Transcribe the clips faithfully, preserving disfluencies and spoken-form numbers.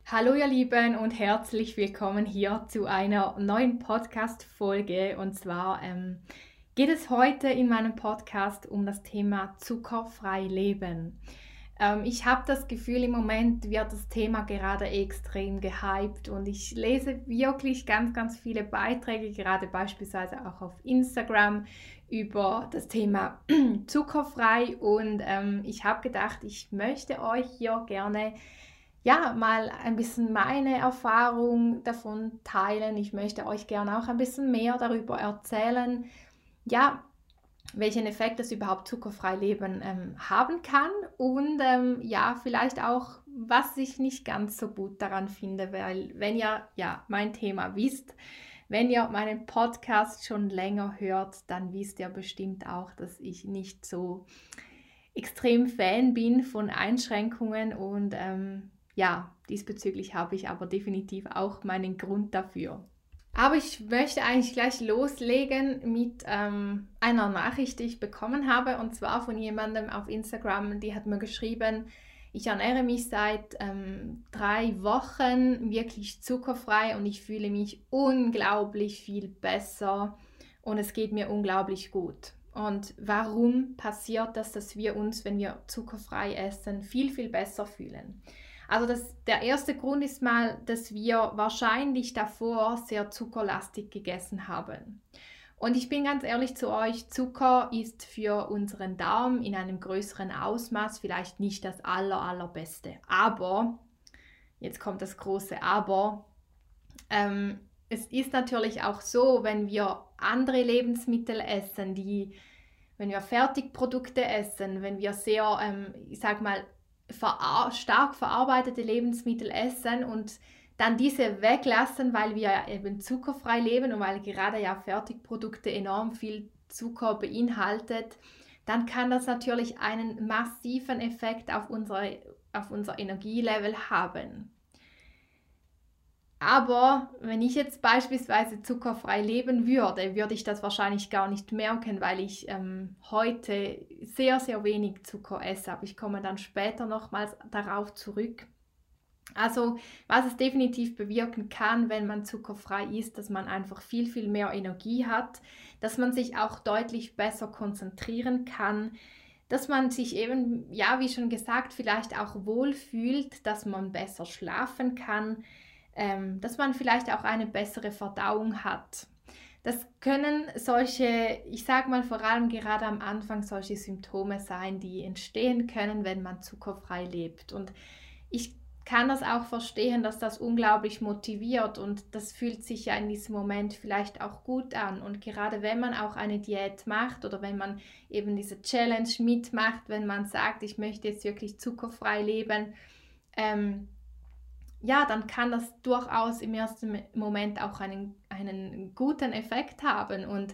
Hallo ihr Lieben und herzlich willkommen hier zu einer neuen Podcast-Folge. Und zwar ähm, geht es heute in meinem Podcast um das Thema zuckerfrei leben. Ähm, ich habe das Gefühl, im Moment wird das Thema gerade extrem gehypt und ich lese wirklich ganz, ganz viele Beiträge, gerade beispielsweise auch auf Instagram, über das Thema zuckerfrei. Und ähm, ich habe gedacht, ich möchte euch hier gerne ja, mal ein bisschen meine Erfahrung davon teilen. Ich möchte euch gerne auch ein bisschen mehr darüber erzählen, ja, welchen Effekt das überhaupt zuckerfrei Leben ähm, haben kann und ähm, ja, vielleicht auch, was ich nicht ganz so gut daran finde, weil wenn ihr ja mein Thema wisst, wenn ihr meinen Podcast schon länger hört, dann wisst ihr bestimmt auch, dass ich nicht so extrem Fan bin von Einschränkungen und ähm, ja, diesbezüglich habe ich aber definitiv auch meinen Grund dafür. Aber ich möchte eigentlich gleich loslegen mit ähm, einer Nachricht, die ich bekommen habe, und zwar von jemandem auf Instagram, die hat mir geschrieben, ich ernähre mich seit ähm, drei Wochen wirklich zuckerfrei und ich fühle mich unglaublich viel besser und es geht mir unglaublich gut. Und warum passiert das, dass wir uns, wenn wir zuckerfrei essen, viel, viel besser fühlen? Also das, der erste Grund ist mal, dass wir wahrscheinlich davor sehr zuckerlastig gegessen haben. Und ich bin ganz ehrlich zu euch, Zucker ist für unseren Darm in einem größeren Ausmaß vielleicht nicht das aller, allerbeste. Aber, jetzt kommt das große Aber, ähm, es ist natürlich auch so, wenn wir andere Lebensmittel essen, die, wenn wir Fertigprodukte essen, wenn wir sehr, ähm, ich sag mal, verar stark verarbeitete Lebensmittel essen und dann diese weglassen, weil wir eben zuckerfrei leben und weil gerade ja Fertigprodukte enorm viel Zucker beinhaltet, dann kann das natürlich einen massiven Effekt auf, unsere, auf unser Energielevel haben. Aber wenn ich jetzt beispielsweise zuckerfrei leben würde, würde ich das wahrscheinlich gar nicht merken, weil ich ähm, heute sehr, sehr wenig Zucker esse. Aber ich komme dann später nochmals darauf zurück. Also was es definitiv bewirken kann, wenn man zuckerfrei isst, dass man einfach viel, viel mehr Energie hat, dass man sich auch deutlich besser konzentrieren kann, dass man sich eben, ja, wie schon gesagt, vielleicht auch wohlfühlt, dass man besser schlafen kann, ähm, dass man vielleicht auch eine bessere Verdauung hat. Das können solche, ich sage mal vor allem gerade am Anfang, solche Symptome sein, die entstehen können, wenn man zuckerfrei lebt. Und ich kann das auch verstehen, dass das unglaublich motiviert und das fühlt sich ja in diesem Moment vielleicht auch gut an. Und gerade wenn man auch eine Diät macht oder wenn man eben diese Challenge mitmacht, wenn man sagt, ich möchte jetzt wirklich zuckerfrei leben, ähm, ja, dann kann das durchaus im ersten Moment auch einen, einen guten Effekt haben. Und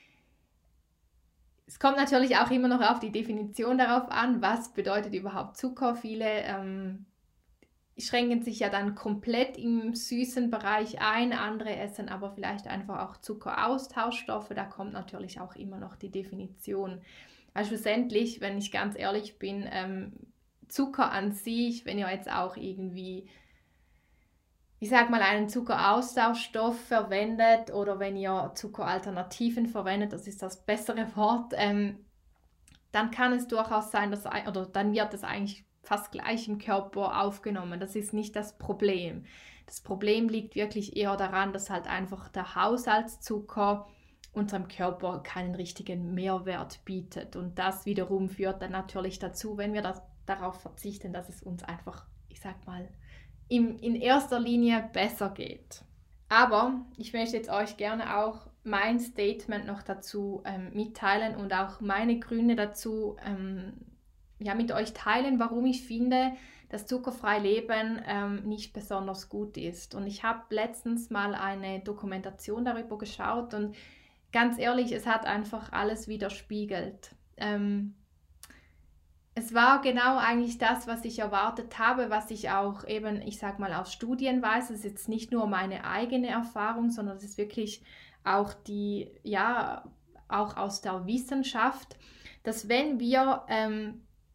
es kommt natürlich auch immer noch auf die Definition darauf an, was bedeutet überhaupt Zucker. Viele ähm, schränken sich ja dann komplett im süßen Bereich ein, andere essen aber vielleicht einfach auch Zuckeraustauschstoffe. Da kommt natürlich auch immer noch die Definition. Also schlussendlich, wenn ich ganz ehrlich bin, ähm, Zucker an sich, wenn ihr jetzt auch irgendwie, ich sag mal, einen Zuckeraustauschstoff verwendet oder wenn ihr Zuckeralternativen verwendet, das ist das bessere Wort, ähm, dann kann es durchaus sein, dass, oder dann wird es eigentlich fast gleich im Körper aufgenommen. Das ist nicht das Problem. Das Problem liegt wirklich eher daran, dass halt einfach der Haushaltszucker unserem Körper keinen richtigen Mehrwert bietet. Und das wiederum führt dann natürlich dazu, wenn wir das, darauf verzichten, dass es uns einfach, ich sag mal, in, in erster Linie besser geht. Aber ich möchte jetzt euch gerne auch mein Statement noch dazu ähm, mitteilen und auch meine Gründe dazu ähm, ja, mit euch teilen, warum ich finde, dass zuckerfrei Leben ähm, nicht besonders gut ist. Und ich habe letztens mal eine Dokumentation darüber geschaut und ganz ehrlich, es hat einfach alles widerspiegelt. Ähm, Es war genau eigentlich das, was ich erwartet habe, was ich auch eben, ich sag mal, aus Studien weiß. Es ist jetzt nicht nur meine eigene Erfahrung, sondern es ist wirklich auch die, ja, auch aus der Wissenschaft, dass wenn wir ähm,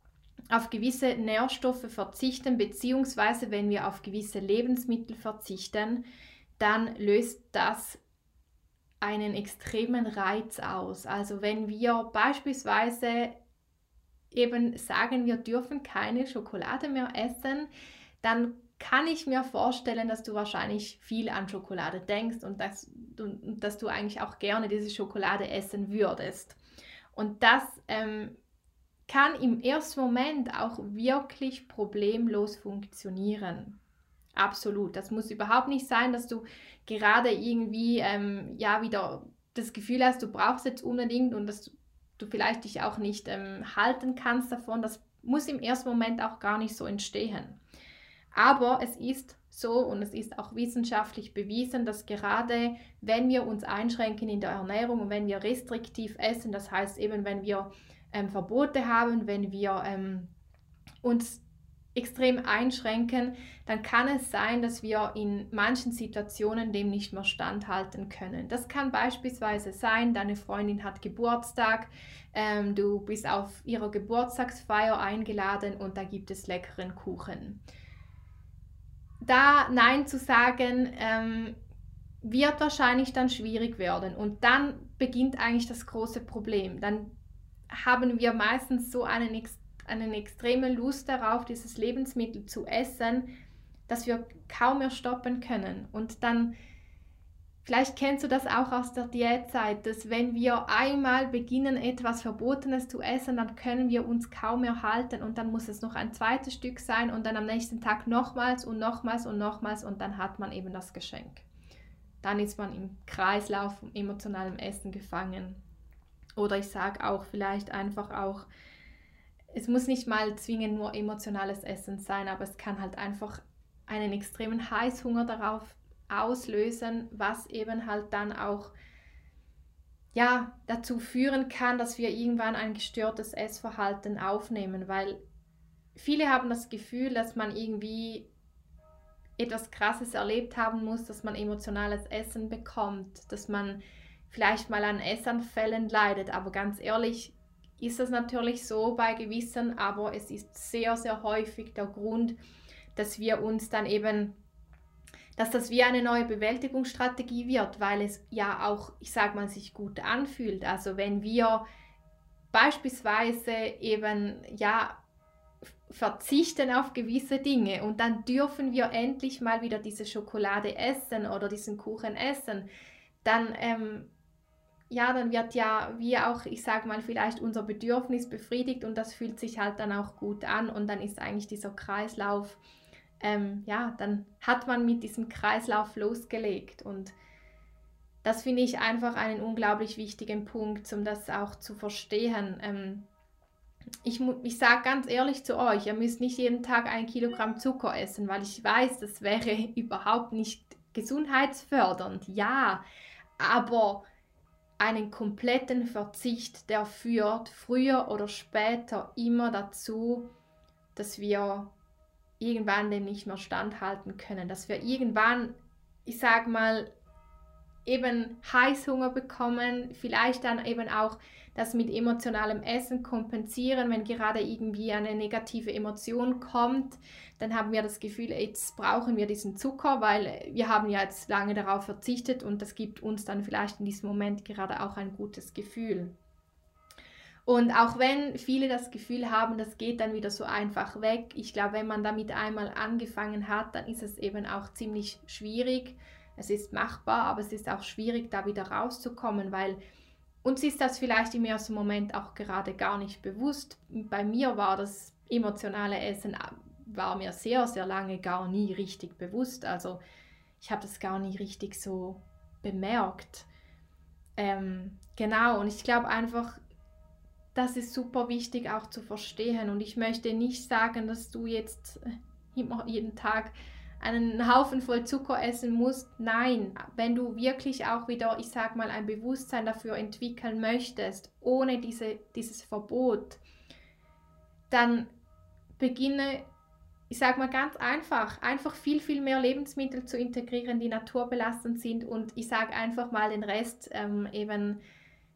auf gewisse Nährstoffe verzichten, beziehungsweise wenn wir auf gewisse Lebensmittel verzichten, dann löst das einen extremen Reiz aus. Also wenn wir beispielsweise eben sagen, wir dürfen keine Schokolade mehr essen, dann kann ich mir vorstellen, dass du wahrscheinlich viel an Schokolade denkst und dass du, dass du eigentlich auch gerne diese Schokolade essen würdest. Und das ähm, kann im ersten Moment auch wirklich problemlos funktionieren. Absolut. Das muss überhaupt nicht sein, dass du gerade irgendwie ähm, ja wieder das Gefühl hast, du brauchst jetzt unbedingt und dass du, du vielleicht dich auch nicht ähm, halten kannst davon. Das muss im ersten Moment auch gar nicht so entstehen. Aber es ist so und es ist auch wissenschaftlich bewiesen, dass gerade wenn wir uns einschränken in der Ernährung und wenn wir restriktiv essen, das heißt eben, wenn wir ähm, Verbote haben, wenn wir ähm, uns extrem einschränken, dann kann es sein, dass wir in manchen Situationen dem nicht mehr standhalten können. Das kann beispielsweise sein, deine Freundin hat Geburtstag, ähm, du bist auf ihrer Geburtstagsfeier eingeladen und da gibt es leckeren Kuchen. Da Nein zu sagen, ähm, wird wahrscheinlich dann schwierig werden und dann beginnt eigentlich das große Problem. Dann haben wir meistens so einen, eine extreme Lust darauf, dieses Lebensmittel zu essen, dass wir kaum mehr stoppen können. Und dann, vielleicht kennst du das auch aus der Diätzeit, dass wenn wir einmal beginnen, etwas Verbotenes zu essen, dann können wir uns kaum mehr halten und dann muss es noch ein zweites Stück sein und dann am nächsten Tag nochmals und nochmals und nochmals und dann hat man eben das Geschenk. Dann ist man im Kreislauf von emotionalem Essen gefangen. Oder ich sage auch vielleicht einfach auch, es muss nicht mal zwingend nur emotionales Essen sein, aber es kann halt einfach einen extremen Heißhunger darauf auslösen, was eben halt dann auch ja, dazu führen kann, dass wir irgendwann ein gestörtes Essverhalten aufnehmen, weil viele haben das Gefühl, dass man irgendwie etwas Krasses erlebt haben muss, dass man emotionales Essen bekommt, dass man vielleicht mal an Essanfällen leidet, aber ganz ehrlich ist das natürlich so bei gewissen, aber es ist sehr, sehr häufig der Grund, dass wir uns dann eben, dass das wie eine neue Bewältigungsstrategie wird, weil es ja auch, ich sage mal, sich gut anfühlt. Also wenn wir beispielsweise eben, ja, verzichten auf gewisse Dinge und dann dürfen wir endlich mal wieder diese Schokolade essen oder diesen Kuchen essen, dann ähm, ja, dann wird ja wie auch, ich sage mal, vielleicht unser Bedürfnis befriedigt und das fühlt sich halt dann auch gut an und dann ist eigentlich dieser Kreislauf, ähm, ja, dann hat man mit diesem Kreislauf losgelegt und das finde ich einfach einen unglaublich wichtigen Punkt, um das auch zu verstehen. Ähm, ich ich sage ganz ehrlich zu euch, ihr müsst nicht jeden Tag ein Kilogramm Zucker essen, weil ich weiß, das wäre überhaupt nicht gesundheitsfördernd, ja, aber einen kompletten Verzicht, der führt früher oder später immer dazu, dass wir irgendwann dem nicht mehr standhalten können, dass wir irgendwann, ich sage mal, eben Heißhunger bekommen, vielleicht dann eben auch das mit emotionalem Essen kompensieren, wenn gerade irgendwie eine negative Emotion kommt, dann haben wir das Gefühl, jetzt brauchen wir diesen Zucker, weil wir haben ja jetzt lange darauf verzichtet und das gibt uns dann vielleicht in diesem Moment gerade auch ein gutes Gefühl. Und auch wenn viele das Gefühl haben, das geht dann wieder so einfach weg, ich glaube, wenn man damit einmal angefangen hat, dann ist es eben auch ziemlich schwierig. Es ist machbar, aber es ist auch schwierig, da wieder rauszukommen, weil uns ist das vielleicht im ersten Moment auch gerade gar nicht bewusst. Bei mir war das emotionale Essen, war mir sehr, sehr lange gar nie richtig bewusst. Also ich habe das gar nie richtig so bemerkt. Ähm, genau, und ich glaube einfach, das ist super wichtig auch zu verstehen. Und ich möchte nicht sagen, dass du jetzt immer jeden Tag einen Haufen voll Zucker essen musst. Nein, wenn du wirklich auch wieder, ich sag mal, ein Bewusstsein dafür entwickeln möchtest, ohne diese, dieses Verbot, dann beginne, ich sag mal ganz einfach, einfach viel, viel mehr Lebensmittel zu integrieren, die naturbelastend sind und ich sage einfach mal den Rest ähm, eben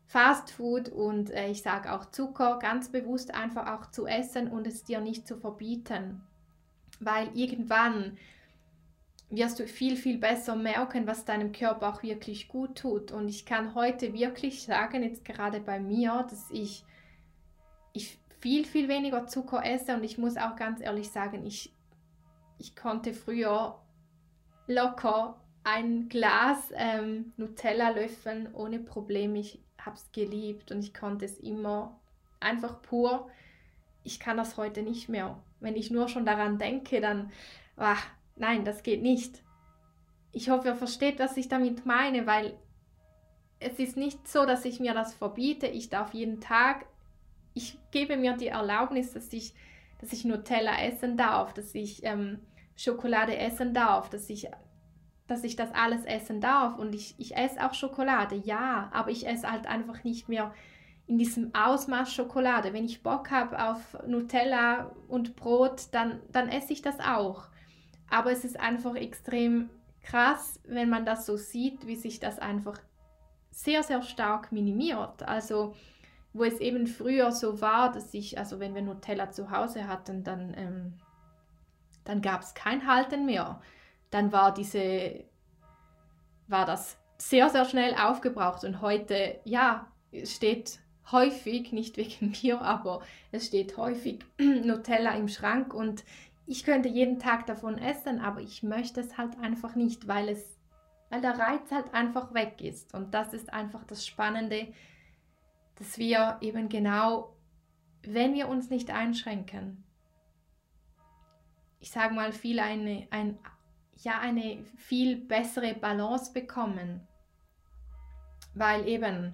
Fast Food und äh, ich sage auch Zucker ganz bewusst einfach auch zu essen und es dir nicht zu verbieten. Weil irgendwann wirst du viel, viel besser merken, was deinem Körper auch wirklich gut tut. Und ich kann heute wirklich sagen, jetzt gerade bei mir, dass ich, ich viel, viel weniger Zucker esse und ich muss auch ganz ehrlich sagen, ich, ich konnte früher locker ein Glas ähm, Nutella löffeln ohne Problem. Ich habe es geliebt und ich konnte es immer einfach pur. Ich kann das heute nicht mehr. Wenn ich nur schon daran denke, dann, ach, nein, das geht nicht. Ich hoffe, ihr versteht, was ich damit meine, weil es ist nicht so, dass ich mir das verbiete. Ich darf jeden Tag, ich gebe mir die Erlaubnis, dass ich, dass ich Nutella essen darf, dass ich ähm, Schokolade essen darf, dass ich, dass ich das alles essen darf. Und ich, ich esse auch Schokolade, ja, aber ich esse halt einfach nicht mehr in diesem Ausmaß Schokolade. Wenn ich Bock habe auf Nutella und Brot, dann, dann esse ich das auch. Aber es ist einfach extrem krass, wenn man das so sieht, wie sich das einfach sehr, sehr stark minimiert. Also wo es eben früher so war, dass ich, also wenn wir Nutella zu Hause hatten, dann, ähm, dann gab es kein Halten mehr. Dann war diese, war das sehr, sehr schnell aufgebraucht und heute, ja, steht häufig, nicht wegen mir, aber es steht häufig Nutella im Schrank und ich könnte jeden Tag davon essen, aber ich möchte es halt einfach nicht, weil es, weil der Reiz halt einfach weg ist. Und das ist einfach das Spannende, dass wir eben genau, wenn wir uns nicht einschränken, ich sage mal viel eine, ein, ja, eine viel bessere Balance bekommen, weil eben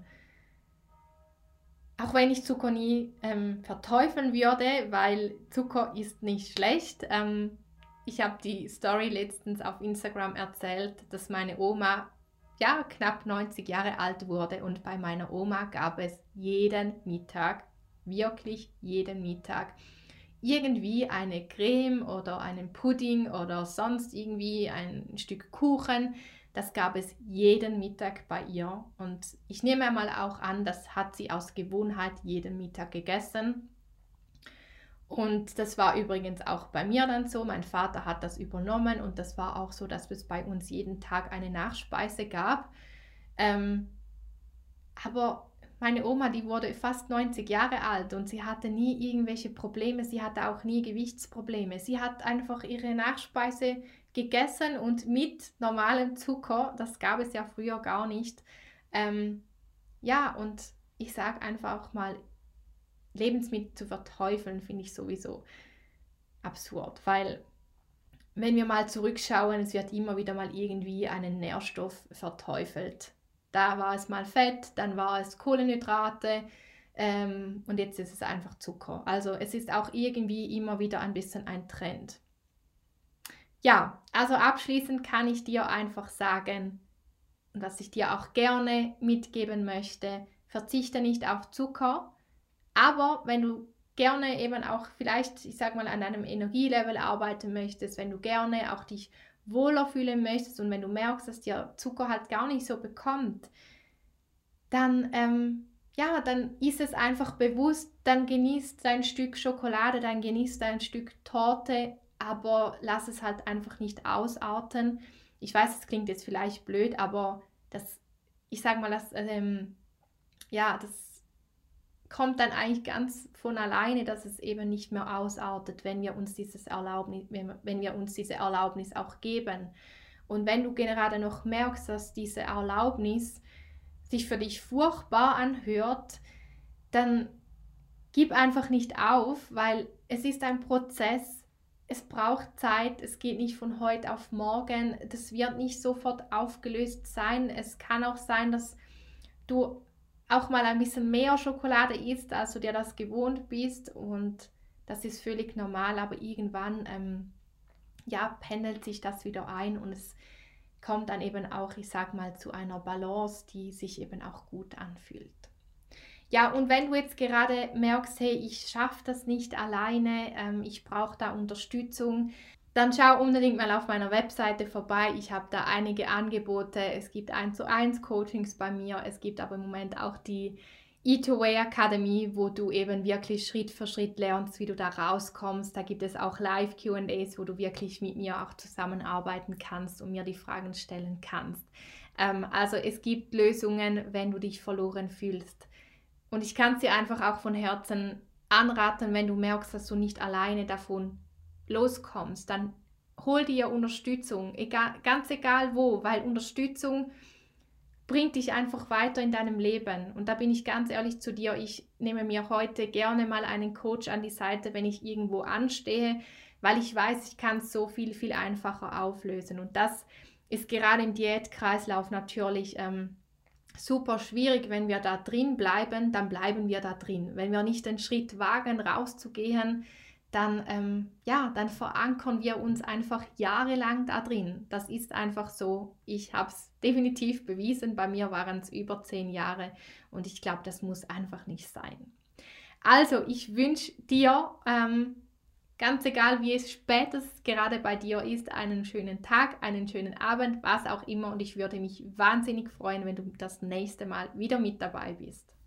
auch wenn ich Zucker nie ähm, verteufeln würde, weil Zucker ist nicht schlecht. Ähm, ich habe die Story letztens auf Instagram erzählt, dass meine Oma ja knapp neunzig Jahre alt wurde und bei meiner Oma gab es jeden Mittag, wirklich jeden Mittag, irgendwie eine Creme oder einen Pudding oder sonst irgendwie ein Stück Kuchen. Das gab es jeden Mittag bei ihr und ich nehme mal auch an, das hat sie aus Gewohnheit jeden Mittag gegessen. Und das war übrigens auch bei mir dann so. Mein Vater hat das übernommen und das war auch so, dass es bei uns jeden Tag eine Nachspeise gab. Ähm, aber meine Oma, die wurde fast neunzig Jahre alt und sie hatte nie irgendwelche Probleme, sie hatte auch nie Gewichtsprobleme. Sie hat einfach ihre Nachspeise gegessen und mit normalem Zucker, das gab es ja früher gar nicht. Ähm, ja, und ich sage einfach auch mal, Lebensmittel zu verteufeln, finde ich sowieso absurd, weil wenn wir mal zurückschauen, es wird immer wieder mal irgendwie einen Nährstoff verteufelt. Da war es mal Fett, dann war es Kohlenhydrate ähm, und jetzt ist es einfach Zucker. Also es ist auch irgendwie immer wieder ein bisschen ein Trend. Ja, also abschließend kann ich dir einfach sagen, was ich dir auch gerne mitgeben möchte, verzichte nicht auf Zucker, aber wenn du gerne eben auch vielleicht, ich sag mal, an einem Energielevel arbeiten möchtest, wenn du gerne auch dich wohler fühlen möchtest und wenn du merkst, dass dir Zucker halt gar nicht so bekommt, dann, ähm, ja, dann isst es einfach bewusst, dann genießt dein Stück Schokolade, dann genießt dein Stück Torte, aber lass es halt einfach nicht ausarten. Ich weiß, es klingt jetzt vielleicht blöd, aber das, ich sag mal, das, ähm, ja, das kommt dann eigentlich ganz von alleine, dass es eben nicht mehr ausartet, wenn wir uns dieses Erlaubnis, wenn wir uns diese Erlaubnis auch geben. Und wenn du gerade noch merkst, dass diese Erlaubnis sich für dich furchtbar anhört, dann gib einfach nicht auf, weil es ist ein Prozess, es braucht Zeit, es geht nicht von heute auf morgen, das wird nicht sofort aufgelöst sein. Es kann auch sein, dass du auch mal ein bisschen mehr Schokolade isst, als du dir das gewohnt bist und das ist völlig normal, aber irgendwann ähm, ja, pendelt sich das wieder ein und es kommt dann eben auch, ich sag mal, zu einer Balance, die sich eben auch gut anfühlt. Ja, und wenn du jetzt gerade merkst, hey, ich schaffe das nicht alleine, ähm, ich brauche da Unterstützung, dann schau unbedingt mal auf meiner Webseite vorbei. Ich habe da einige Angebote. Es gibt eins zu eins Coachings bei mir. Es gibt aber im Moment auch die Eat Away Academy, wo du eben wirklich Schritt für Schritt lernst, wie du da rauskommst. Da gibt es auch Live-Q and As, wo du wirklich mit mir auch zusammenarbeiten kannst und mir die Fragen stellen kannst. Ähm, also es gibt Lösungen, wenn du dich verloren fühlst. Und ich kann es dir einfach auch von Herzen anraten, wenn du merkst, dass du nicht alleine davon loskommst, dann hol dir Unterstützung, egal, ganz egal wo, weil Unterstützung bringt dich einfach weiter in deinem Leben. Und da bin ich ganz ehrlich zu dir, ich nehme mir heute gerne mal einen Coach an die Seite, wenn ich irgendwo anstehe, weil ich weiß, ich kann es so viel, viel einfacher auflösen. Und das ist gerade im Diätkreislauf natürlich ähm, super schwierig. Wenn wir da drin bleiben, dann bleiben wir da drin. Wenn wir nicht den Schritt wagen, rauszugehen, dann, ähm, ja, dann verankern wir uns einfach jahrelang da drin. Das ist einfach so. Ich habe es definitiv bewiesen. Bei mir waren es über zehn Jahre und ich glaube, das muss einfach nicht sein. Also, ich wünsche dir, ähm, ganz egal wie es spätestens gerade bei dir ist, einen schönen Tag, einen schönen Abend, was auch immer. Und ich würde mich wahnsinnig freuen, wenn du das nächste Mal wieder mit dabei bist.